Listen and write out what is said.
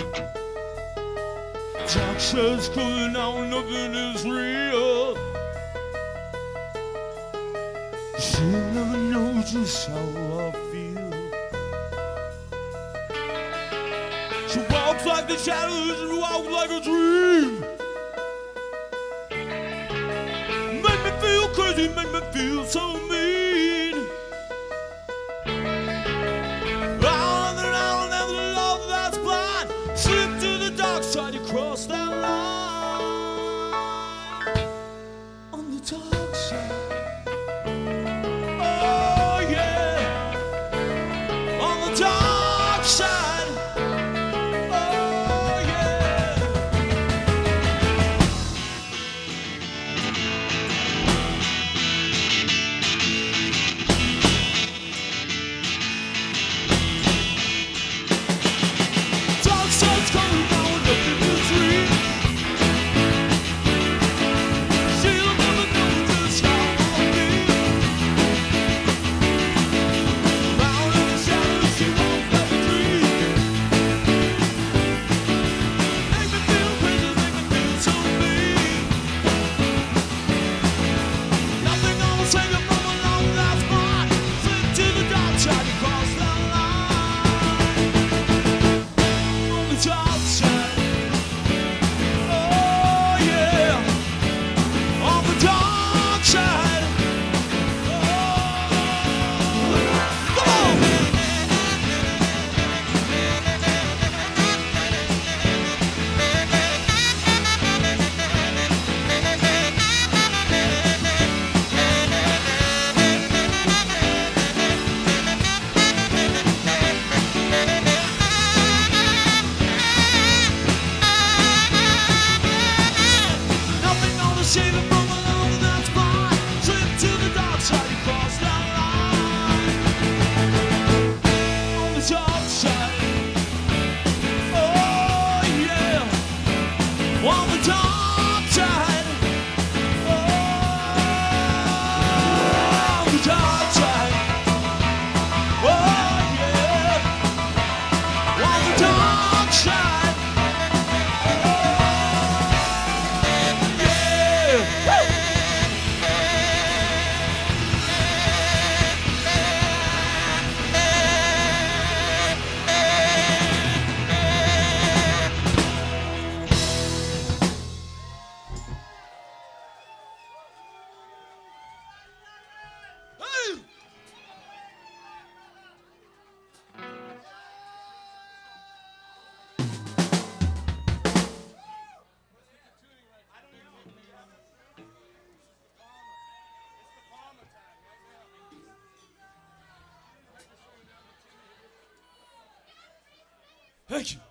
Dark side's calling out, nothing is real. She'll never know just how I feel. She walks like the shadows and walks like a dream. Make me feel crazy, make me feel so mean. Round and round and the love that's blind. Slip to the dark side, you cross that line. On the dark side. Dark side, oh yeah. Dark side's coming down, nothing is real. She'll never know just how I feel. Round in the shadows, she walks like a dream. Make me feel crazy, make me feel so mean. Nothing gonna save you from a love that's blind. Slip to the dark side, you cross that line. On the dark side, oh yeah. On the dark side, oh, come on. Nothing gonna save you from a love that's blind. Slip to the dark side, you cross that line. On the dark side, oh yeah. On the dark side, oh, on the dark side, oh yeah. On the dark side, yeah. Hey! Thank you.